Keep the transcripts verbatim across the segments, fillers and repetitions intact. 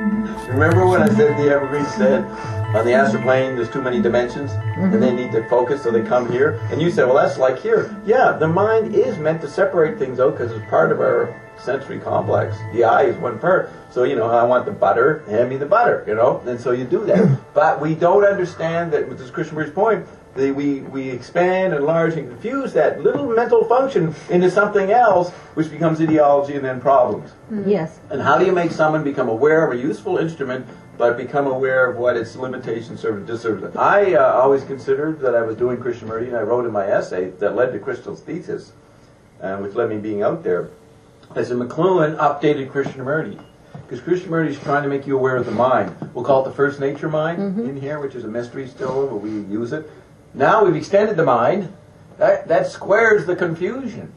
Remember when I said the Evergreen said on the astral plane there's too many dimensions mm-hmm. and they need to focus so they come here? And you said, well, that's like here. Yeah, the mind is meant to separate things out because it's part of our sensory complex. The eye is one part. So, you know, I want the butter, hand me the butter, you know? And so you do that. But we don't understand that, with this Krishnamurti's point, the, we, we expand, enlarge, and confuse that little mental function into something else, which becomes ideology and then problems. Mm-hmm. Yes. And how do you make someone become aware of a useful instrument, but become aware of what its limitations serve and disservice? I uh, always considered that I was doing Krishnamurti, and I wrote in my essay that led to Crystal's thesis, uh, which led me being out there. I said, McLuhan updated Krishnamurti. Because Krishnamurti is trying to make you aware of the mind. We'll call it the first nature mind mm-hmm. in here, which is a mystery still, but we use it. Now we've extended the mind. That, that squares the confusion.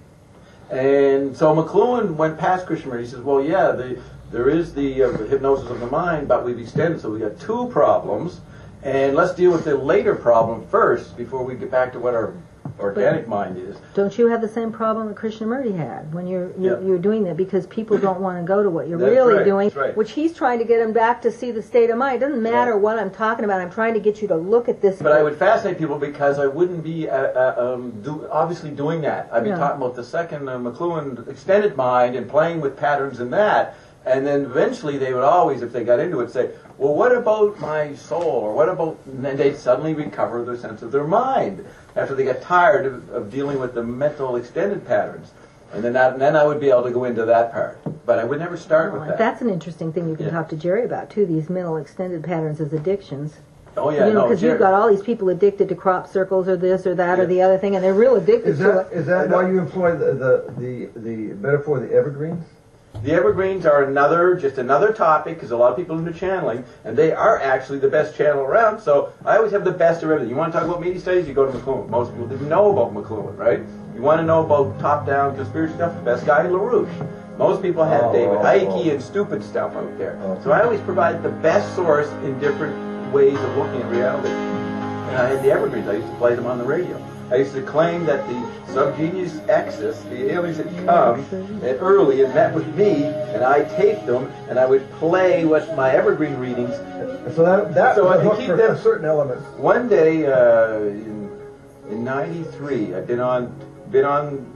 And so McLuhan went past Krishnamurti. He says, well, yeah, the, there is the uh, hypnosis of the mind, but we've extended, so we've got two problems. And let's deal with the later problem first before we get back to what our organic but mind is. Don't you have the same problem that Krishnamurti had when you're you're, yeah. you're doing that, because people don't want to go to what you're that's really right, doing, right. which he's trying to get them back to see the state of mind. It doesn't matter right. what I'm talking about. I'm trying to get you to look at this. But I would fascinate people because I wouldn't be uh, uh, um, do, obviously doing that. I'd be yeah. talking about the second uh, McLuhan extended mind and playing with patterns in that. And then eventually they would always, if they got into it, say, well, what about my soul? Or what about... And then they'd suddenly recover their sense of their mind after they got tired of, of dealing with the mental extended patterns. And then, that, and then I would be able to go into that part. But I would never start oh, with that. That's an interesting thing you can yeah. talk to Jerry about, too, these mental extended patterns as addictions. Oh, yeah, you know, no, because you've got all these people addicted to crop circles or this or that yeah. or the other thing, and they're real addicted is to that, it. Is that why you employ the, the, the, the metaphor of the evergreens? The evergreens are another, just another topic, because a lot of people are into channeling, and they are actually the best channel around, so I always have the best of everything. You want to talk about media studies, you go to McLuhan. Most people didn't know about McLuhan, right? You want to know about top-down conspiracy stuff, the best guy, LaRouche. Most people have oh, David oh, Icke oh. and stupid stuff out there. Oh. So I always provide the best source in different ways of looking at reality. And I had the evergreens. I used to play them on the radio. I used to claim that the subgenius X's, the aliens had come and early and met with me, and I taped them, and I would play what my evergreen readings. So that that so was I a hook keep for them. a certain element. One day uh, in in ninety-three, I'd been on been on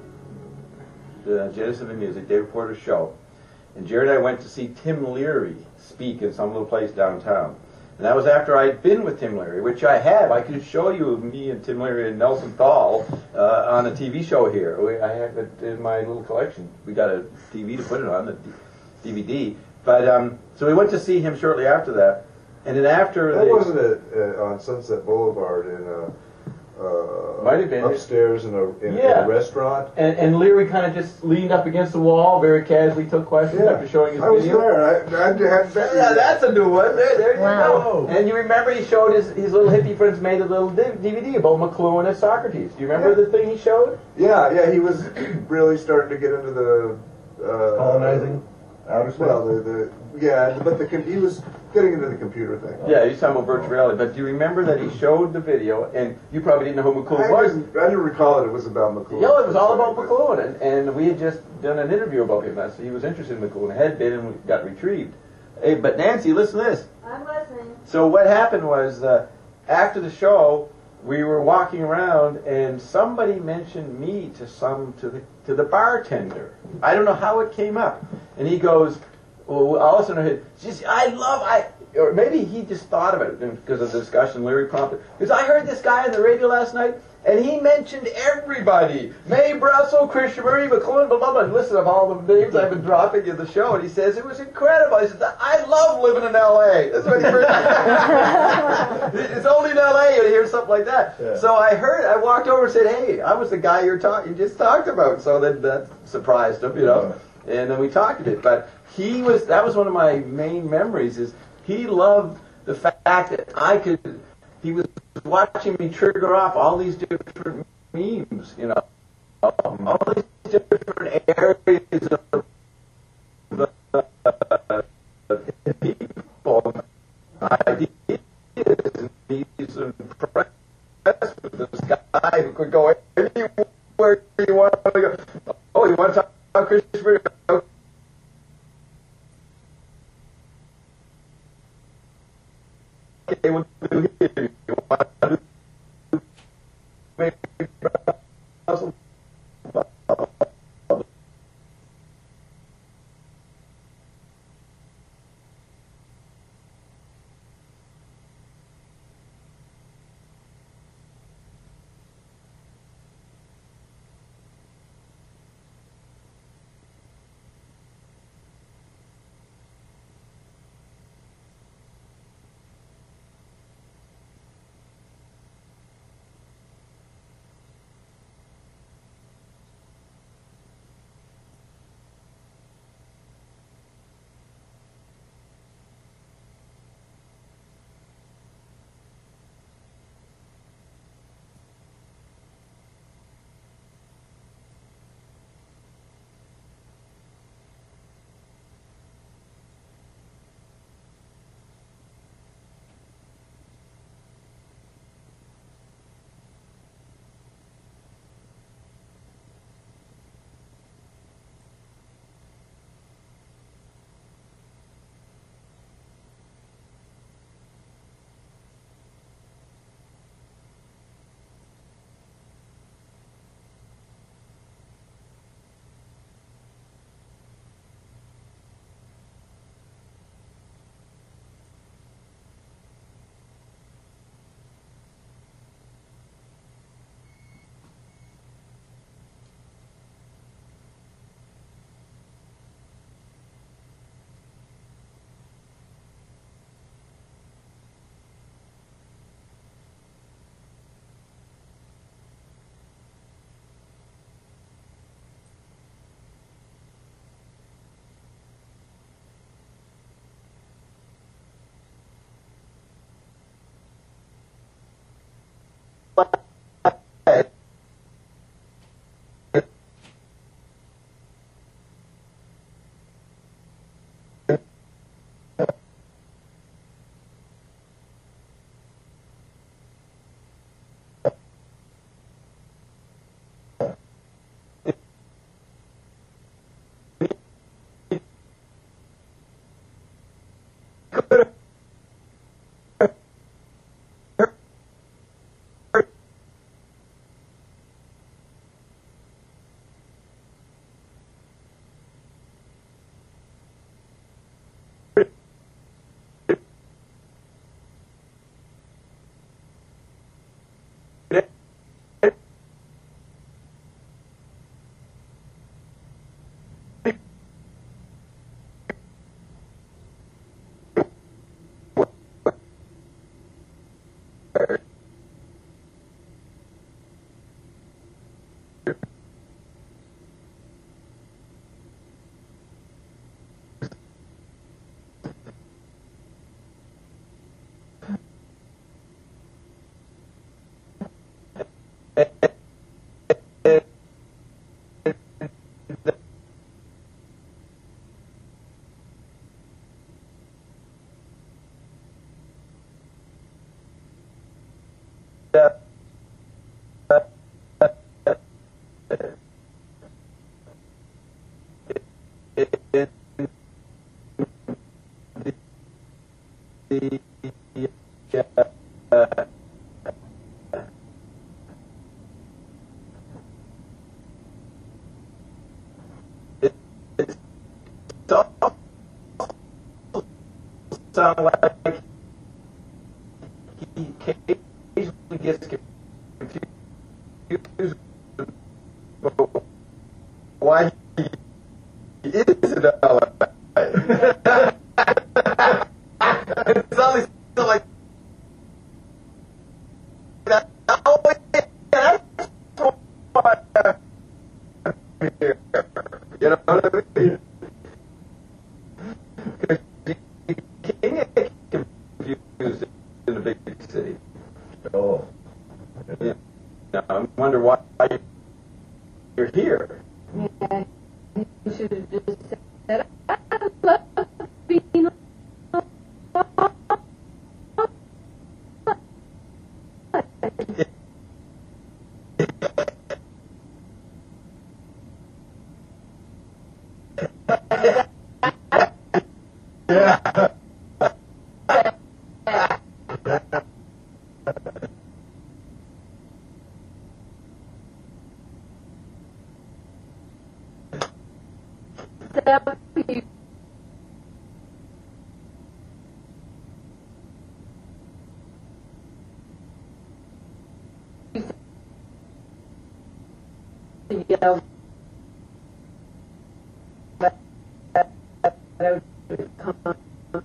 the Genesis of the Music, David Porter's show, and Jerry and I went to see Tim Leary speak in some little place downtown. And that was after I'd been with Tim Leary, which I have. I could show you me and Tim Leary and Nelson Thal uh, on a T V show here. We, I have it in my little collection. We got a T V to put it on, the D V D. But um, so we went to see him shortly after that. And then after... That they, wasn't it uh, on Sunset Boulevard in uh, uh, Might have been. upstairs in a, in, Yeah. in a restaurant? And, and Leary kind of just leaned up against the wall, very casually took questions Yeah. after showing his I was video. there. I, I hadn't bet you. Yeah, that's a new one. There, there you Wow. go. And you remember he showed his, his little hippie friends made a little D V D about McLuhan as Socrates. Do you remember Yeah. the thing he showed? Yeah, yeah, he was really starting to get into the... Uh, Colonizing outer space. Well, the, the yeah, but the com- he was getting into the computer thing. Yeah, he's talking about virtual reality. But do you remember that he showed the video, and you probably didn't know who McLuhan I was? didn't, I didn't recall that it was about McLuhan. Yeah, it was all about McLuhan, and, and we had just done an interview about him. So he was interested in McLuhan, had been, and got retrieved. Hey, but Nancy, listen to this. I'm listening. So what happened was, uh, after the show, we were walking around, and somebody mentioned me to some to the to the bartender. I don't know how it came up, and he goes, "Well, all of a sudden, geez, I love I." Or maybe he just thought of it because of the discussion Larry prompted. Because I heard this guy on the radio last night, and he mentioned everybody. May Brussel, Krishnamurti, McLuhan, blah, blah, blah. And listen of all the names I've been dropping in the show. And he says, it was incredible. He says, I love living in L A That's what he heard. It's only in L A you hear something like that. Yeah. So I heard, I walked over and said, hey, I was the guy you're talk- you just talked about. So then that surprised him, you know. And then we talked a bit. But he was, that was one of my main memories is, he loved the fact that I could, he was watching me trigger off all these different memes, you know, all these different areas of the uh, people, ideas, and he's impressed with this guy who could go anywhere you want to go. Oh, you want to talk about Christopher? okay, we'll do here. You want to do maybe Brussels? Sound like he occasionally gets confused about why he is in L A. It's always like that. Oh, yeah, that's why I'm here. You know what I mean? Can get confused in a big city. Oh. Yeah. Now, I wonder why you're here. Yeah, you should have just said, I love being Yeah. to yell that I would come.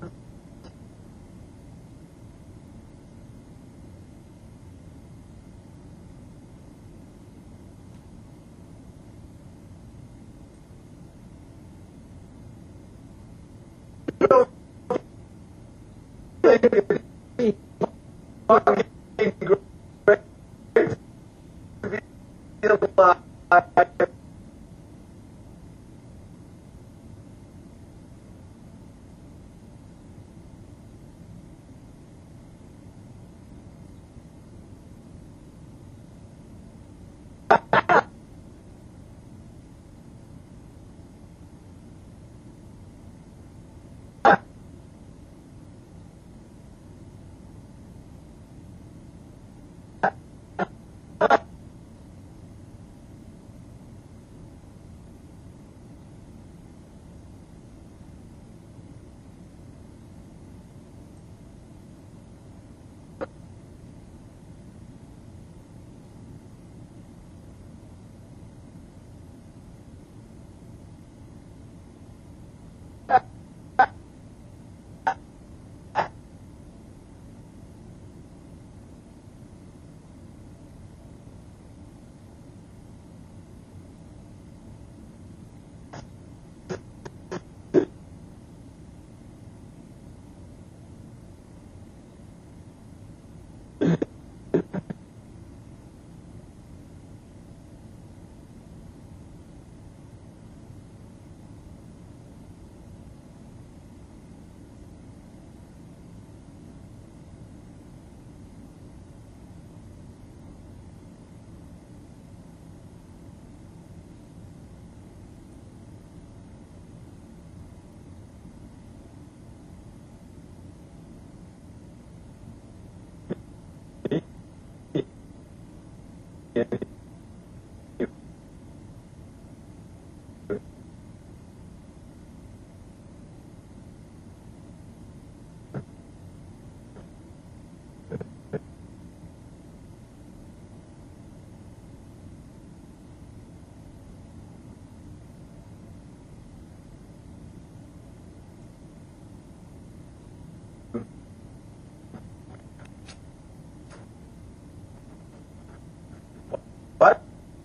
But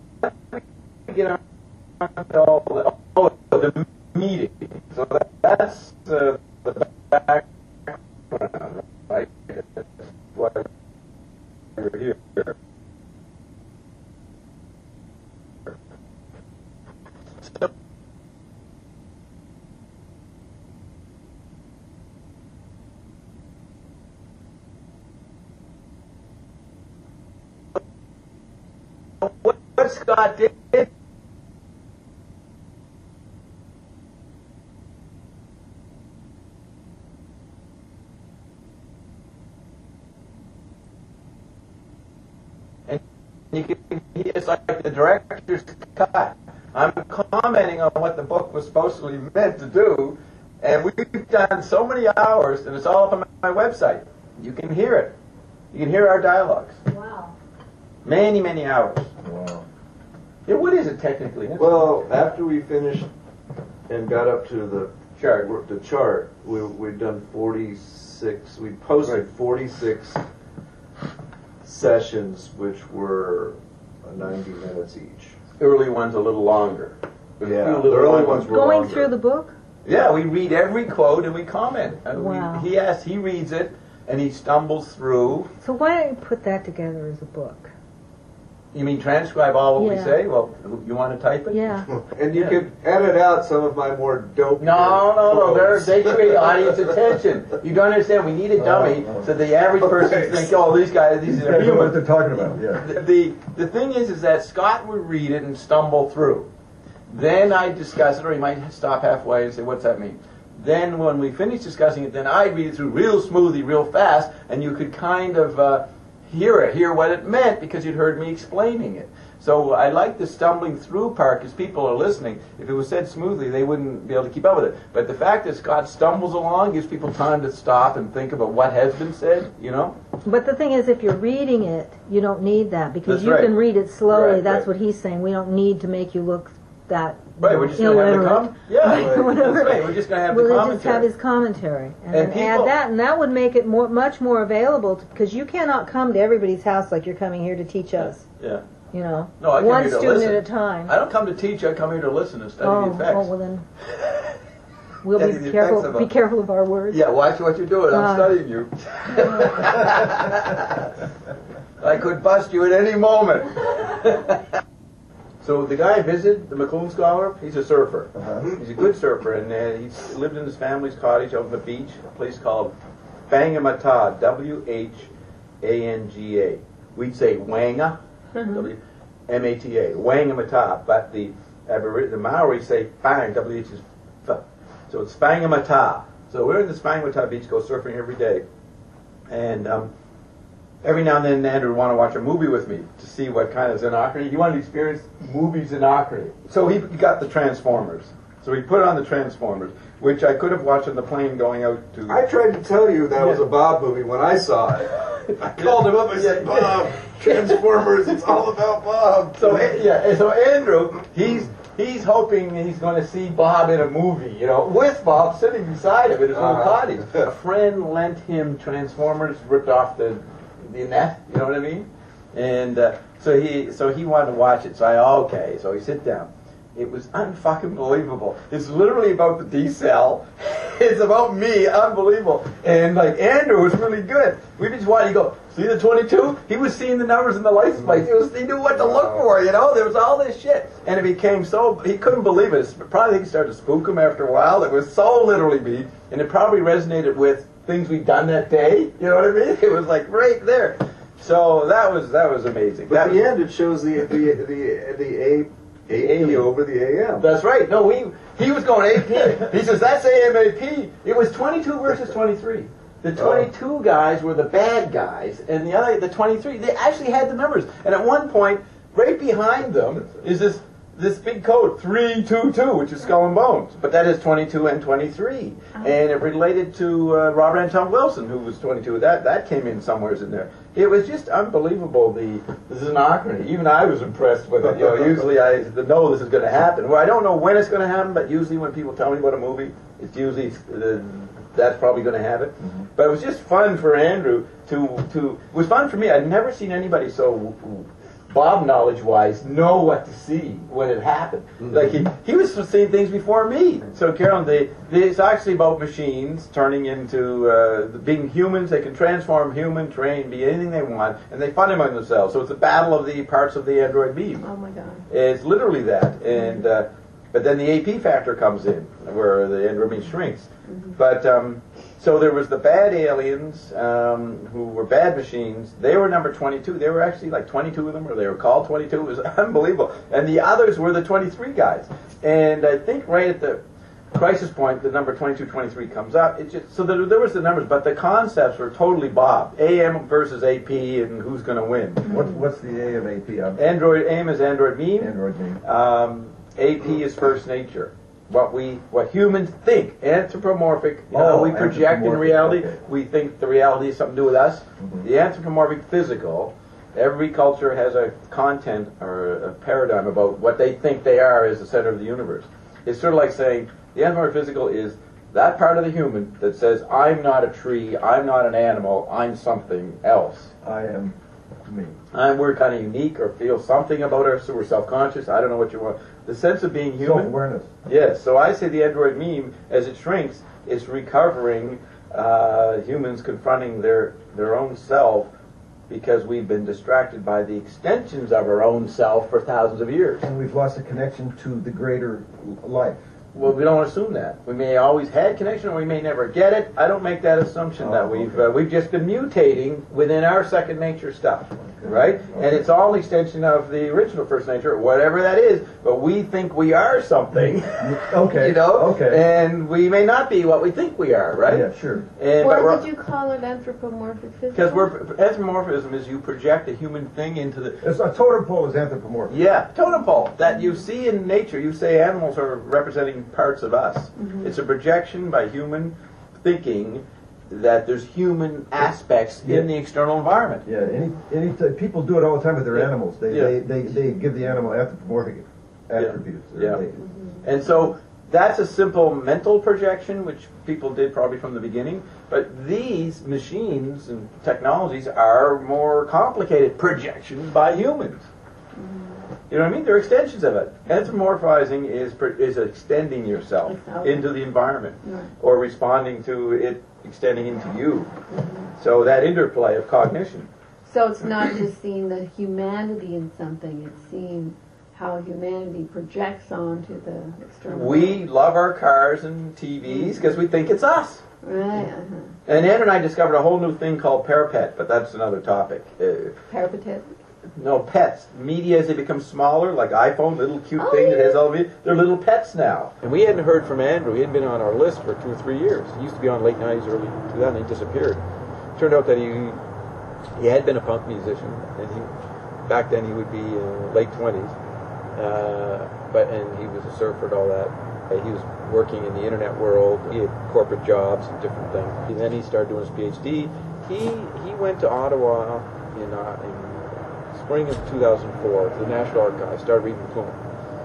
get on to all the, oh, the meeting. So that, that's uh, the background, right? That's why we're here. So, what, what Scott did, and you can, it's like the director's cut. I'm commenting on what the book was supposedly meant to do, and we've done so many hours, and it's all up on my website. You can hear it. You can hear our dialogues. Wow. Many, many hours. Wow. Yeah, what is it technically? Well, after we finished and got up to the Chart. the chart, we we'd done forty-six. We posted forty-six sessions, which were ninety minutes each. Early ones a little longer. A few Yeah, little the early longer. ones were Going longer. through the book? Yeah, we read every quote and we comment. And we- Wow. he asks, he reads it, and he stumbles through. So why don't you put that together as a book? You mean transcribe all what we Yeah. say? Well, you want to type it? Yeah. And you Yeah. could edit out some of my more dope. No, no, no. They're, quotes. they create audience attention. You don't understand. We need a dummy Oh, oh. so the average person Thanks. thinks, oh, these guys, these These are guys know what humans. they're talking about, yeah. The, the the thing is, is that Scott would read it and stumble through. Then I'd discuss it, or he might stop halfway and say, what's that mean? Then when we finish discussing it, then I'd read it through real smoothly, real fast, and you could kind of uh, hear it, hear what it meant, because you'd heard me explaining it. So I like the stumbling through part, because people are listening. If it was said smoothly, they wouldn't be able to keep up with it. But the fact that Scott stumbles along gives people time to stop and think about what has been said, you know? But the thing is, if you're reading it, you don't need that because That's you right. can read it slowly. Right, That's right. what he's saying. We don't need to make you look that Right, we're just going to have the illiterate. com- Yeah, Right. Whatever. that's right. We're just going to have We'll the just commentary. have his commentary and, And then add people- that, and that would make it more, much more available because you cannot come to everybody's house like you're coming here to teach us. Yeah. You know, No, I come one here to student listen. at a time. I don't come to teach. I come here to listen and study oh, the effects. oh, well then, we'll Study be the careful. effects of Be a- careful of our words. Yeah, watch what you're doing. I'm Uh. studying you. I could bust you at any moment. So the guy I visited, the McLuhan Scholar, he's a surfer. Uh-huh. He's a good surfer, and uh, he lived in his family's cottage out on the beach, a place called Whangamata, W H A N G A. We'd say Wanga, W M A T A, Whangamata, but the Abori- the Maori say Fang, W H is F. So it's Whangamata. So we're in this Whangamata beach, go surfing every day. And um, every now and then Andrew would want to watch a movie with me to see what kind of Xenocracy. He wanted to experience movies Xenocracy. So he got the Transformers. So he put on the Transformers, which I could have watched on the plane going out to... I tried to tell you that was a Bob movie when I saw it. I called him up and said, Bob, Transformers, it's all about Bob. So yeah, so Andrew, he's he's hoping he's going to see Bob in a movie, you know, with Bob sitting beside him in his own Uh-huh. cottage. A friend lent him Transformers, ripped off the the net, you know what I mean? And uh, so he so he wanted to watch it. So I okay, so he sit down. It was unfucking believable. It's literally about the D-cell. It's about me, unbelievable. And like Andrew was really good. We just wanted to go, see the twenty-two? He was seeing the numbers in the license plate. He, was, he knew what to look for, you know? There was all this shit. And it became so, he couldn't believe it. It probably think it started to spook him after a while. It was so literally me. And it probably resonated with things we'd done that day. You know what I mean? It was like right there. So that was that was amazing. But That at the was- end, it shows the the the the A A P over the A M. That's right. No, he he was going A P. He says that's A M A P. It was twenty-two versus twenty-three. The twenty-two guys were the bad guys, and the other, the twenty-three, they actually had the numbers. And at one point, right behind them is this this big code three two two, which is Skull and Bones. But that is twenty-two and twenty-three, and it related to uh, Robert Anton Wilson, who was twenty-two. That that came in somewheres in there. It was just unbelievable, the, the Xenocracy. Even I was impressed with it. You know, usually I know this is going to happen. Well, I don't know when it's going to happen, but usually when people tell me about a movie, it's usually uh, that's probably going to happen. Mm-hmm. But it was just fun for Andrew to to. It was fun for me. I'd never seen anybody so Bob knowledge-wise know what to see when it happened. Mm-hmm. Like he he was seeing things before me. So Carolyn, they, they it's actually about machines turning into uh, being humans. They can transform human, train, be anything they want, and they find among themselves. So it's a battle of the parts of the android beam. Oh my God. It's literally that, and uh, but then the A P factor comes in, where the android beam shrinks. Mm-hmm. But um, so there was the bad aliens um, who were bad machines. They were number twenty-two. They were actually like twenty-two of them, or they were called twenty-two. It was unbelievable. And the others were the twenty-three guys. And I think right at the crisis point, the number twenty-two, twenty-three comes up. It just so there, there was the numbers, but the concepts were totally Bob. A M versus A P, and who's going to win? What, what's the A M A P? I'm- Android A M is Android beam. Android beam. Um, A P is first nature. What we, what humans think, anthropomorphic. You know, Oh, we project in anthropomorphic, reality. okay. We think the reality has something to do with us. Mhm. The anthropomorphic physical. Every culture has a content or a paradigm about what they think they are as the center of the universe. It's sort of like saying the anthropomorphic physical is that part of the human that says, I'm not a tree, I'm not an animal, I'm something else. I am me. And we're kind of unique or feel something about us, so we're self-conscious. I don't know what you want. The sense of being human. Self-awareness. Yes. So I say the android meme, as it shrinks, is recovering uh, humans confronting their, their own self because we've been distracted by the extensions of our own self for thousands of years. And we've lost a connection to the greater l- life. Well, we don't assume that. We may always had connection, or we may never get it. I don't make that assumption Oh, that we've okay. uh, we've just been mutating within our second nature stuff, right? And it's all an extension of the original first nature, whatever that is. But we think we are something, Okay. you know, Okay. and we may not be what we think we are, right? Yeah, sure. And Why but we're, did you call it anthropomorphic physical? because we're anthropomorphism is you project a human thing into the It's a totem pole is anthropomorphic. yeah, totem pole that you see in nature. You say animals are representing parts of us. Mm-hmm. It's a projection by human thinking that there's human aspects Yeah. in the external environment. Yeah, any, any t- people do it all the time with their Yeah. animals. They, Yeah. they, they, they give the animal anthropomorphic attributes. or Yeah. they- And so that's a simple mental projection, which people did probably from the beginning. But these machines and technologies are more complicated projections by humans. You know what I mean? They're extensions of it. Anthropomorphizing is per- is extending yourself into the environment, or responding to it extending into you. So that interplay of cognition. So it's not just seeing the humanity in something, it's seeing how humanity projects onto the external We world. love our cars and T Vs because we think it's us. Right, uh-huh. And Andrew and I discovered a whole new thing called parapet, but that's another topic. Uh, Peripatet. no, pets. Media, as they become smaller, like iPhone, little cute Oh, thing that yeah. has all of it, they're little pets now. And we hadn't heard from Andrew. He had been on our list for two or three years. He used to be on late nineties, early two thousand, he disappeared. Turned out that he he had been a punk musician, and he back then he would be uh, late twenties. Uh, but and he was a surfer and all that. Uh, he was working in the internet world. He had corporate jobs and different things. And then he started doing his PhD. He he went to Ottawa in, uh, in spring of two thousand four to the National Archives. Started reading McLuhan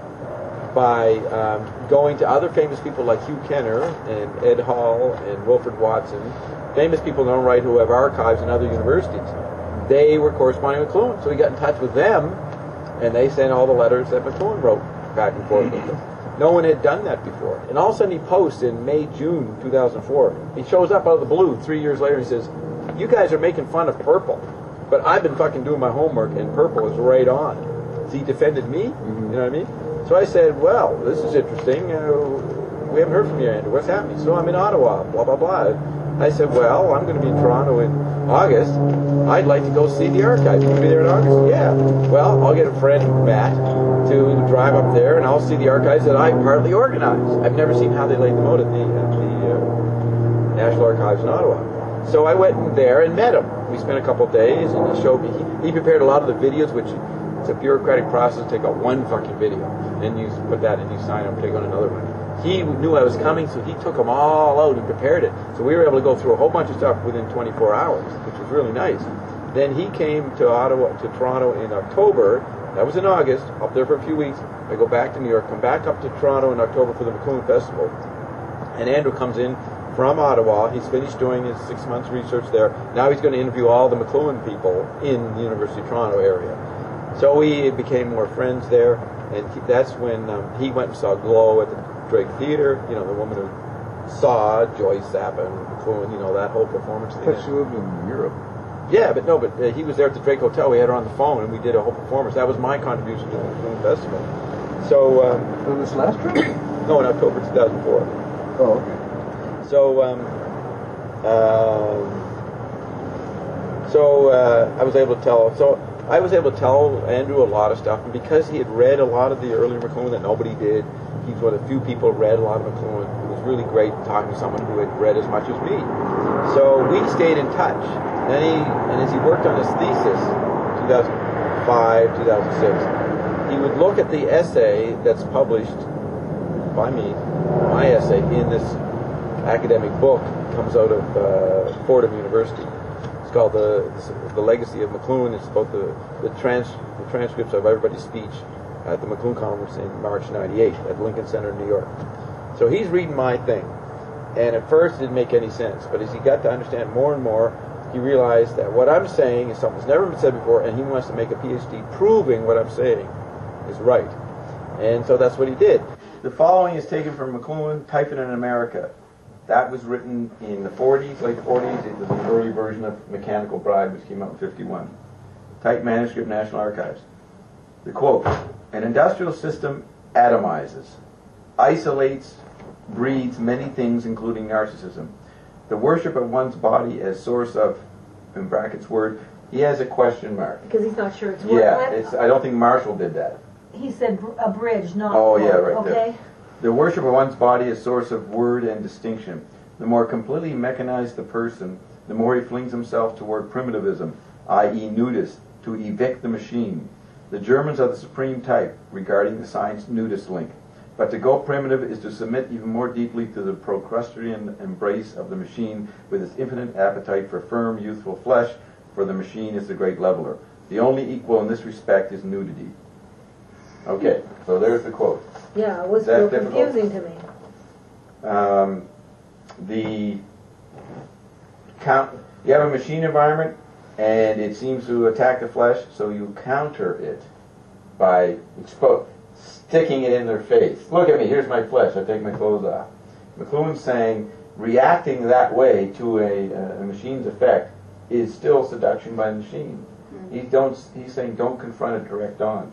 by um, going to other famous people like Hugh Kenner and Ed Hall and Wilfred Watson, famous people in their own right who have archives in other universities. They were corresponding with McLuhan, so he got in touch with them. And they sent all the letters that McLuhan wrote back and forth with them. No one had done that before. And all of a sudden he posts in May, June two thousand four. He shows up out of the blue three years later and he says, you guys are making fun of Purple, but I've been fucking doing my homework and Purple is right on. So he defended me, you know what I mean? So I said, well, this is interesting. Uh, we haven't heard from you, Andrew. What's happening? So I'm in Ottawa, blah, blah, blah. I said, well, I'm going to be in Toronto in August. I'd like to go see the archives. You going to be there in August? Yeah. Well, I'll get a friend, Matt, to drive up there, and I'll see the archives that I partly organized. I've never seen how they laid them out at the, at the uh, National Archives in Ottawa. So I went in there and met him. We spent a couple of days, and he showed me. He, he prepared a lot of the videos, which it's a bureaucratic process to take out one fucking video. Then you put that and you sign up, take on another one. He knew I was coming, so he took them all out and prepared it. So we were able to go through a whole bunch of stuff within twenty-four hours, which was really nice. Then he came to Ottawa, to Toronto in October. That was in August, up there for a few weeks. I go back to New York, come back up to Toronto in October for the McLuhan Festival. And Andrew comes in from Ottawa. He's finished doing his six months research there. Now he's going to interview all the McLuhan people in the University of Toronto area. So we became more friends there. And he, that's when um, he went and saw Glow at the Drake Theater, you know, the woman who saw Joyce Zappa and McLuhan, you know, that whole performance thing. But she lived in Europe. Yeah, but no, but uh, he was there at the Drake Hotel. We had her on the phone, and we did a whole performance. That was my contribution to the McLuhan Festival. So, um, So this last trip? no, in October two thousand four. Oh, okay. So, um, um, so uh, I was able to tell. So I was able to tell Andrew a lot of stuff, and because he had read a lot of the earlier McLuhan that nobody did, he's one of the few people who read a lot of McLuhan. It was really great talking to someone who had read as much as me. So we stayed in touch. And he, and as he worked on his thesis, two thousand five, two thousand six, he would look at the essay that's published by me, my essay, in this academic book, comes out of uh, Fordham University. It's called the the Legacy of McLuhan. It's about the the, trans, the transcripts of everybody's speech at the McLuhan Conference in March ninety-eight at Lincoln Center in New York. So he's reading my thing, and at first it didn't make any sense, but as he got to understand more and more, he realized that what I'm saying is something that's never been said before, and he wants to make a PhD proving what I'm saying is right. And so that's what he did. The following is taken from McLuhan, Typhon in America. That was written in the forties, late forties. It was an early version of Mechanical Bride, which came out in fifty-one. Type manuscript, National Archives. The quote, an industrial system atomizes, isolates, breeds many things, including narcissism. The worship of one's body as source of, in brackets, word, he has a question mark. Because he's not sure it's Yeah, working. it's, I don't think Marshall did that. He said br- a bridge, not Oh, yeah, quote, right there. okay? The worship of one's body is source of word and distinction. The more completely mechanized the person, the more he flings himself toward primitivism, that is nudist, to evict the machine. The Germans are the supreme type regarding the science nudist link. But to go primitive is to submit even more deeply to the Procrustean embrace of the machine with its infinite appetite for firm, youthful flesh, for the machine is the great leveler. The only equal in this respect is nudity. Okay, so there's the quote. Yeah, it was That's real difficult. confusing to me. Um, the count, you have a machine environment, and it seems to attack the flesh, so you counter it by expo- sticking it in their face. Look at me, here's my flesh, I take my clothes off. McLuhan's saying reacting that way to a, a machine's effect is still seduction by the machine. He don't, he's saying don't confront it direct on.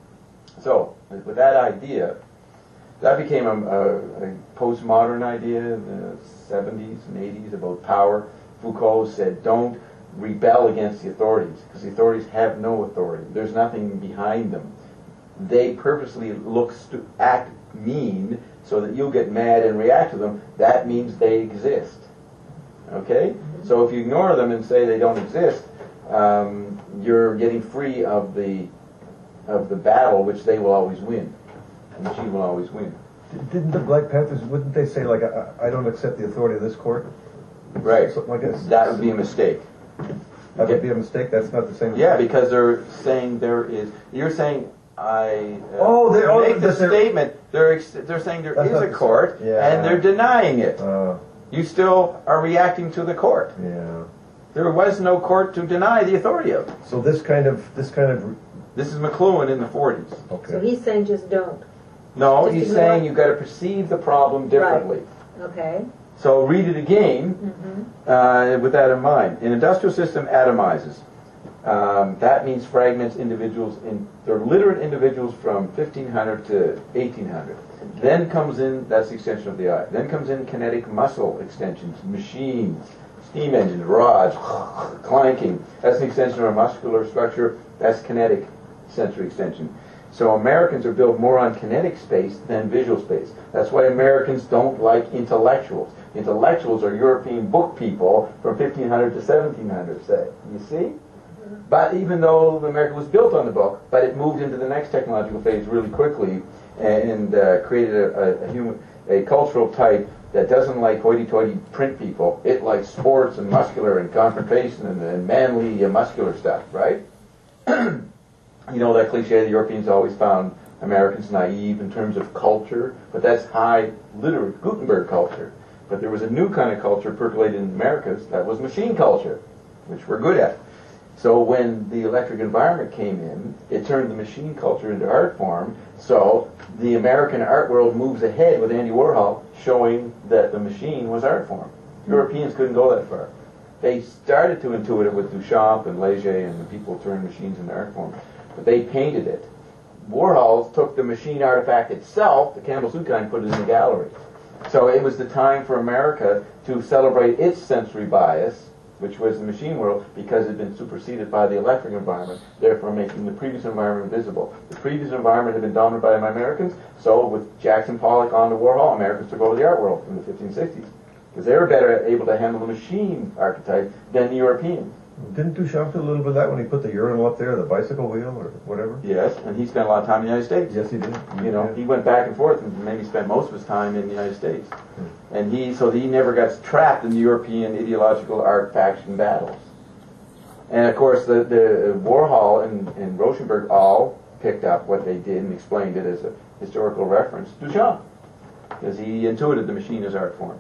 So, with that idea, that became a, a, a postmodern idea in the seventies and eighties about power. Foucault said don't rebel against the authorities, because the authorities have no authority. There's nothing behind them. They purposely look stu- act mean so that you'll get mad and react to them. That means they exist. Okay? So if you ignore them and say they don't exist, um, you're getting free of the of the battle, which they will always win. The machine will always win. Didn't the Black Panthers, wouldn't they say, like, I, I don't accept the authority of this court? Right. Something like that. That would be a mistake. That would be a mistake? That's not the same? Yeah, because they're saying there is. You're saying I. Uh, Oh, they- oh, make the that they're- statement. They're ex- they're saying there That's is not a the court, same. Yeah. and they're denying it. Uh, You still are reacting to the court. yeah. There was no court to deny the authority of. So this kind of, this kind of, This is McLuhan in the forties. okay. So he's saying just don't. No, Just he's ignore saying it. you've got to perceive the problem differently. Okay. So read it again Mm-hmm. uh, with that in mind. An industrial system atomizes. Um, that means fragments individuals in. They're literate individuals from fifteen hundred to eighteen hundred. Then comes in, that's the extension of the eye. Then comes in kinetic muscle extensions, machines, steam engines, rods, clanking. That's an extension of our muscular structure. That's kinetic sensory extension. So Americans are built more on kinetic space than visual space. That's why Americans don't like intellectuals. Intellectuals are European book people from fifteen hundred to seventeen hundred, say. You see? But even though America was built on the book, but it moved into the next technological phase really quickly and uh, created a, a, a, human, a cultural type that doesn't like hoity-toity print people. It likes sports and muscular and confrontation and, and manly uh, muscular stuff, right? You know that cliche, the Europeans always found Americans naive in terms of culture, but that's high literate Gutenberg culture. But there was a new kind of culture percolated in Americas that was machine culture, which we're good at. So when the electric environment came in, it turned the machine culture into art form. So the American art world moves ahead with Andy Warhol showing that the machine was art form. Europeans couldn't go that far. They started to intuit it with Duchamp and Leger and the people who turned machines into art form. But they painted it. Warhol took the machine artifact itself, the Campbell Soup kind, and put it in the gallery. So it was the time for America to celebrate its sensory bias, which was the machine world, because it had been superseded by the electric environment, therefore making the previous environment visible. The previous environment had been dominated by the Americans, so with Jackson Pollock on to Warhol, Americans took over the art world in the fifteen sixties. Because they were better able to handle the machine archetype than the Europeans. Didn't Duchamp do a little bit of that when he put the urinal up there, the bicycle wheel, or whatever? Yes, and he spent a lot of time in the United States. Yes, he did. You know, he went back and forth and maybe spent most of his time in the United States. And he, so he never got trapped in the European ideological art faction battles. And of course, the, the Warhol and, and Rauschenberg all picked up what they did and explained it as a historical reference to Duchamp, because he intuited the machine as art form.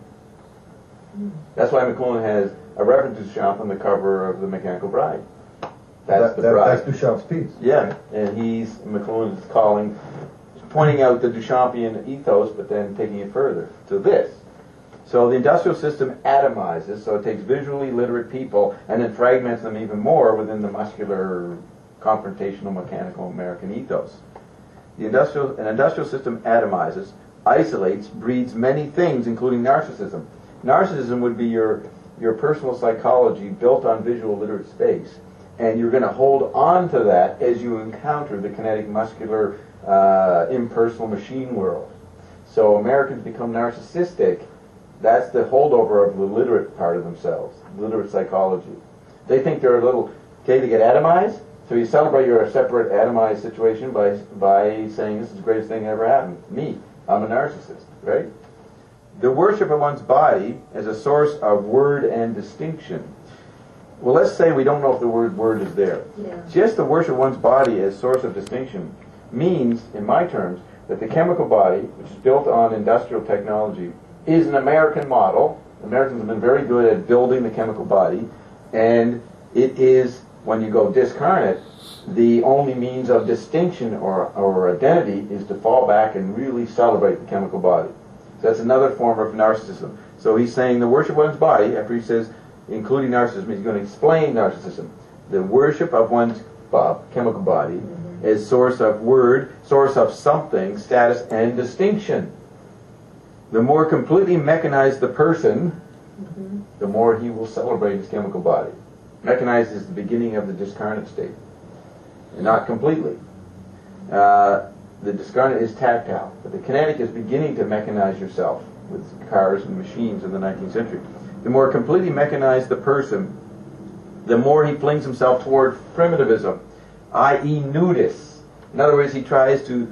That's why McLuhan has a reference to Duchamp on the cover of The Mechanical Bride. That's that, the that, bride. That's Duchamp's piece. Yeah, and he's, McLuhan is calling, pointing out the Duchampian ethos, but then taking it further to this. So the industrial system atomizes, so it takes visually literate people and then fragments them even more within the muscular, confrontational, mechanical American ethos. The industrial, an industrial system atomizes, isolates, breeds many things, including narcissism. Narcissism would be your, your personal psychology built on visual literate space. And you're going to hold on to that as you encounter the kinetic, muscular, uh, impersonal machine world. So Americans become narcissistic. That's the holdover of the literate part of themselves, literate psychology. They think they're a little, okay, they get atomized. So you celebrate your separate atomized situation by by saying, this is the greatest thing that ever happened to me. I'm a narcissist, right? The worship of one's body as a source of word and distinction. Well, let's say we don't know if the word word is there. Yeah. Just the worship of one's body as source of distinction means, in my terms, that the chemical body, which is built on industrial technology, is an American model. Americans have been very good at building the chemical body, and it is, when you go discarnate, the only means of distinction or, or identity is to fall back and really celebrate the chemical body. So that's another form of narcissism. So he's saying the worship of one's body, after he says, including narcissism, he's going to explain narcissism. The worship of one's uh, chemical body mm-hmm. is source of word, source of something, status, and distinction. The more completely mechanized the person, mm-hmm. the more he will celebrate his chemical body. Mechanized is the beginning of the discarnate state, and not completely. Uh, the discarnate is tactile, but the kinetic is beginning to mechanize yourself with cars and machines in the nineteenth century. The more completely mechanized the person, the more he flings himself toward primitivism, that is nudis. In other words, he tries to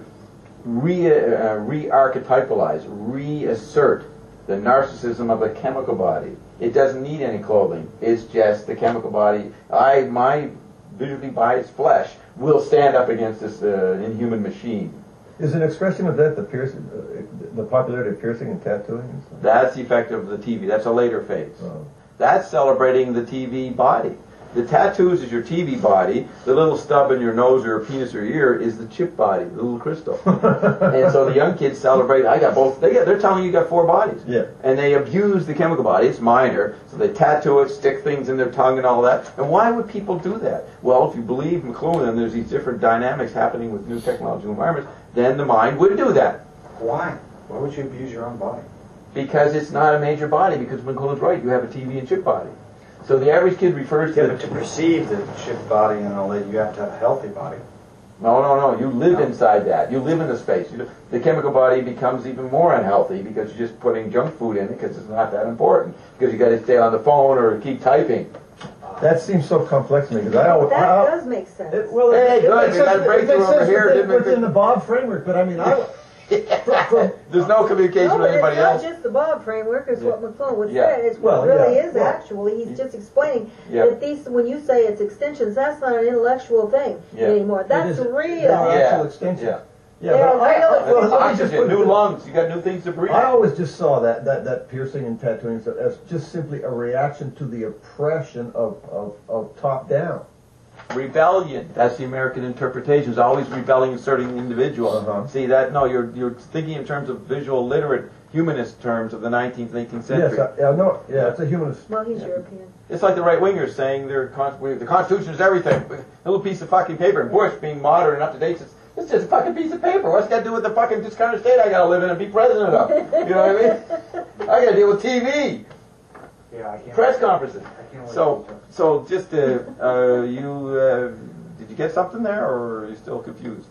re, uh, re-archetypalize, reassert the narcissism of the chemical body. It doesn't need any clothing. It's just the chemical body. I, my, visually by its flesh, will stand up against this uh, inhuman machine. Is an expression of that the piercing, uh, the popularity of piercing and tattooing and stuff? That's the effect of the T V. That's a later phase. Oh. That's celebrating the T V body. The tattoos is your T V body. The little stub in your nose or your penis or ear is the chip body, the little crystal. And so the young kids celebrate. I got both. They get. They're telling you you got four bodies. Yeah. And they abuse the chemical body. It's minor. So they tattoo it, stick things in their tongue and all that. And why would people do that? Well, if you believe McLuhan and there's these different dynamics happening with new technological environments, then the mind would do that. Why? Why would you abuse your own body? Because it's not a major body. Because McLuhan's right. You have a T V and chip body. So the average kid refers Yeah, to but to perceive the chip body and all that, you have to have a healthy body. No, no, no. You live No. inside that. You live in the space. You, the chemical body becomes even more unhealthy because you're just putting junk food in it because it's not that important. Because you got to stay on the phone or keep typing. That seems so complex to me because I always. That I, does make sense. It, well, Hey, it, good, it makes we got a sense- it breakthrough makes over sense here, within, didn't we? within the Bob framework, but I mean, I. from, from, There's no communication No, with but it's anybody not else. just the Bob framework, it's what McClone would Yeah. say. It's Well, what it really yeah. is Well, actually. He's just explaining Yeah. that these, when you say it's extensions, that's not an intellectual thing Yeah. anymore. That's it is- real. They are Yeah. actual extensions. Yeah. Yeah, They but are I, real I, well, let me just Oxygen, put it new this- lungs. You got new things to breathe. I always just saw that, that, that piercing and tattooing stuff as just simply a reaction to the oppression of, of, of top down. Rebellion. That's the American interpretation. It's always rebelling, asserting the individual. Uh-huh. See that? No, you're you're thinking in terms of visual literate humanist terms of the nineteenth and eighteenth century. Yes, I, I know. Yeah, it's a humanist. Well, he's European. It's like the right wingers saying their con- we- the Constitution is everything. A little piece of fucking paper. And Bush, being modern and up to date, says it's just a fucking piece of paper. What's that got to do with the fucking discounted state I got to live in and be president of? You know what I mean? I got to deal with T V, Yeah, I can't. press conferences. I can't wait So, to- so just uh, uh, you uh, did you get something there, or are you still confused?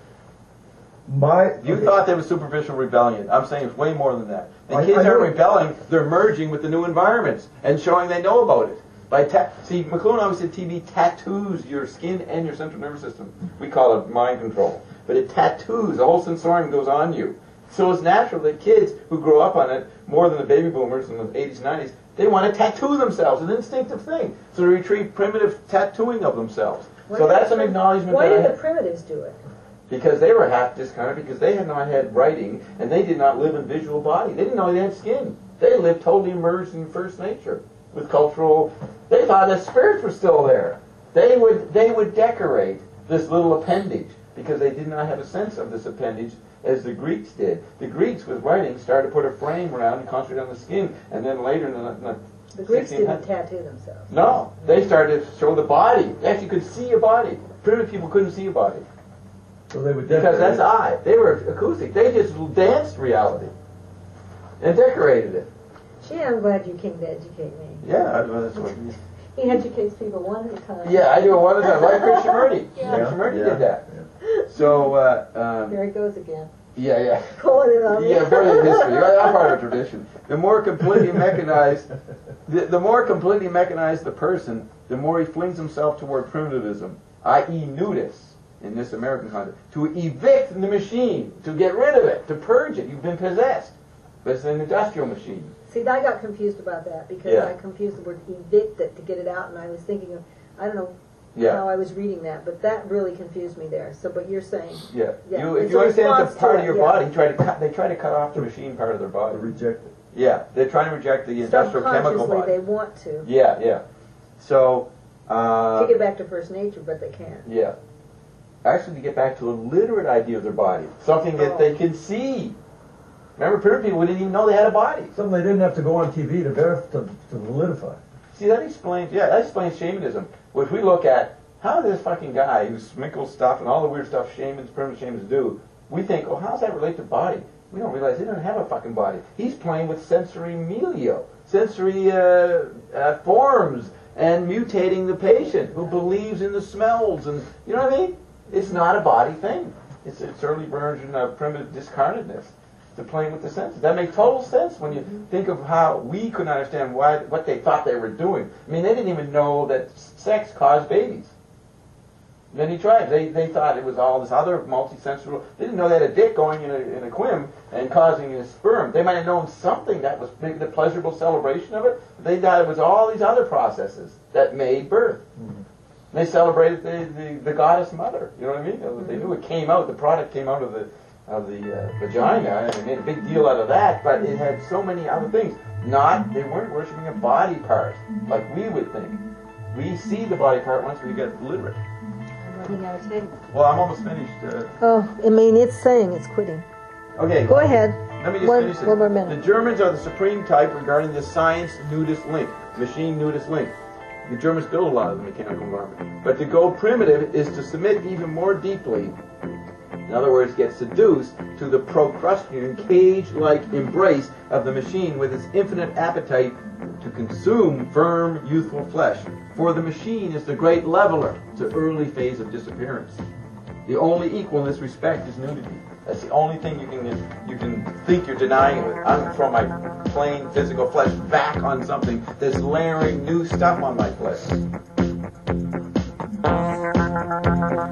My. You okay. thought there was superficial rebellion. I'm saying it's way more than that. The I- kids I know- aren't rebelling; they're merging with the new environments and showing they know about it. By ta- see, McLuhan always said T V tattoos your skin and your central nervous system. We call it mind control, but it tattoos. The whole sensorium goes on you. So it's natural that kids who grow up on it more than the baby boomers in the eighties, nineties, they want to tattoo themselves. It's an instinctive thing. So they retrieve primitive tattooing of themselves. Why so did that's the an prim- acknowledgement Why that I did the have. primitives do it? Because they were half discounted because they had not had writing and they did not live in visual body. They didn't know they had skin. They lived totally immersed in first nature with cultural. They thought the spirits were still there. They would they would decorate this little appendage because they did not have a sense of this appendage as the Greeks did. The Greeks with writing started to put a frame around and concentrate on the skin, and then later in the, in the The Greeks sixteen didn't hundreds tattoo themselves. No, they started to show the body. They actually could see a body. Primitive people couldn't see a body. So they would Because decorate that's it. I. They were acoustic. They just danced reality and decorated it. Gee, I'm glad you came to educate me. Yeah, I- well, that's what. He educates people one at a time. Yeah, I do it one at a time. Like Christian Murdy. Yeah. Christian Murdy Yeah. did that. So, uh, um, There he goes again. yeah, yeah. Pulling it on me. Yeah, brilliant history. I'm part of a tradition. The more completely mechanized, the, the more completely mechanized the person, the more he flings himself toward primitivism, that is nudis. in this American context, to evict the machine, to get rid of it, to purge it. You've been possessed. But it's an industrial machine. See, I got confused about that because Yeah. I confused the word evict it to get it out, and I was thinking of, I don't know Yeah. how I was reading that, but that really confused me there. So, but you're saying, Yeah. Yeah, You, if it's you a understand it's response a part to of your it, yeah. body, try to cut, they try to cut off the machine part of their body. Reject it. Yeah. They're trying to reject the industrial chemical subconsciously body. they want to Yeah, yeah. So, uh, take it back to first nature, but they can't. yeah. Actually, to get back to a literate idea of their body, something that Oh. they can see. Remember, primitive people didn't even know they had a body. Something they didn't have to go on T V to verify, to, to validify. See, that explains, yeah, that explains shamanism, which we look at, how did this fucking guy who sprinkles stuff and all the weird stuff shamans, primitive shamans do, we think, oh, how does that relate to body? We don't realize he doesn't have a fucking body. He's playing with sensory melio, sensory uh, uh, forms, and mutating the patient who believes in the smells, and, you know what I mean? It's not a body thing. It's its early version of primitive discarnatedness. To playing with the senses. That makes total sense when you think of how we couldn't understand why what they thought they were doing. I mean, they didn't even know that sex caused babies. Many tribes, they, they thought it was all this other multisensory. They didn't know they had a dick going in a, in a quim and causing a sperm. They might have known something that was maybe the pleasurable celebration of it. But they thought it was all these other processes that made birth. Mm-hmm. They celebrated the, the, the goddess mother. You know what I mean? Mm-hmm. They knew it came out. The product came out of the of the uh, vagina, and they made a big deal out of that, but it had so many other things. Not, they weren't worshiping a body part, like we would think. We see the body part once we get literate. I'm running out of tape. Well, I'm almost finished. Uh, Oh, I mean, it's saying it's quitting. okay. Go ahead. Let me just One- finish it. one more minute. The Germans are the supreme type regarding the science nudist link, machine nudist link. The Germans build a lot of the mechanical environment. But to go primitive is to submit even more deeply. In other words, get seduced to the Procrustean cage-like embrace of the machine with its infinite appetite to consume firm, youthful flesh. For the machine is the great leveler to early phase of disappearance. The only equal in this respect is nudity. That's the only thing you can you can think you're denying it with. I'm throwing my plain physical flesh back on something that's layering new stuff on my flesh.